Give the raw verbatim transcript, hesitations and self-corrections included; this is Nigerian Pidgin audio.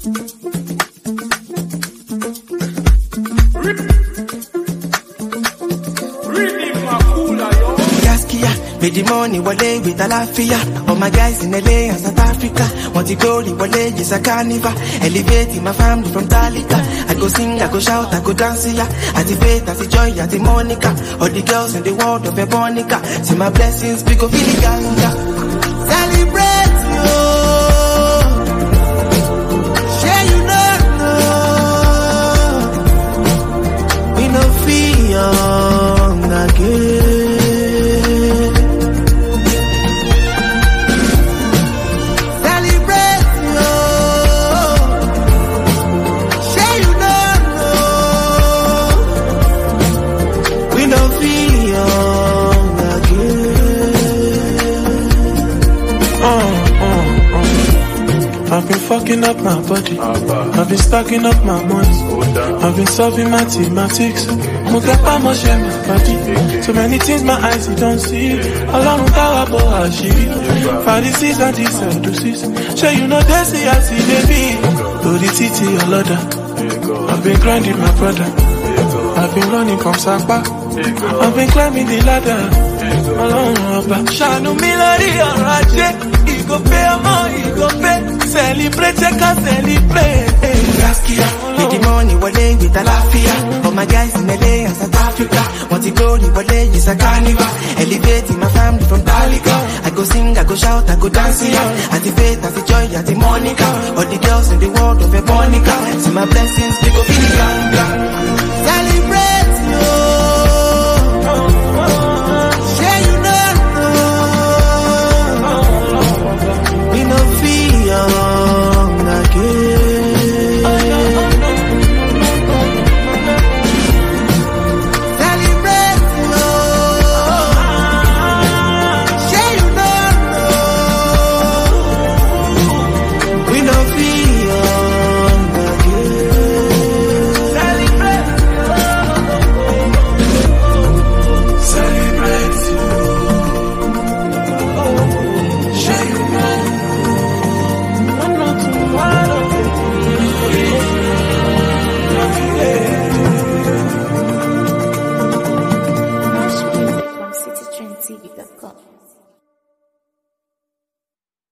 With the money, wale with Alafia. All my guys in L A and South Africa. Want the glory, wale, it's a carnival. Elevating my family from Talika. I go sing, I go shout, I go dance, yeah. At the faith, at the joy, at the Monica. All the girls in the world of Ebonica. See my blessings, we go feel the ganga. Celebrate, yo. Share you don't know. We no fear again. I've been fucking up my body. I've been stacking up my money. I've been solving mathematics. Mo get pa mo share my body. So many things my eyes don't see. Along power bo ashi. Pharisees and the Sadducees. Sure you know they see I see baby. To the city a loader. I've been grinding my brother. I've been running from Sapa. I've been climbing the ladder. Along Oba. Shanu Milari Oraje. He go pay more, he go pay. Celebrate, check out, celebrate. Gaskia, with the money, wale with Alafia. All my guys in L A and South Africa. Want the glory, wale, it's a carnival. Elevating my family from Talika. I go sing, I go shout, I go dance, yeah. At the faith, at the joy, at the Monica. All the girls in the world of Ebonica. See my blessings, we go feel the ganga. Celebrate.